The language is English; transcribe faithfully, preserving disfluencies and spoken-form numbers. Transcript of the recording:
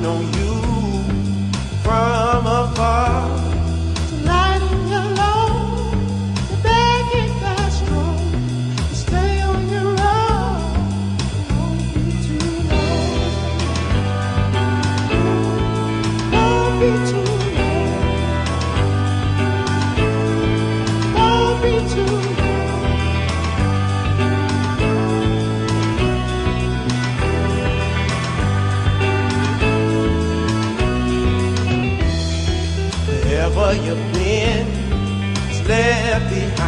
on you from afar. Tonight in your load, you're begging that strong to stay on your own. Won't be too long. Won't be too long. Won't be too long. Wherever you've been, it's left behind.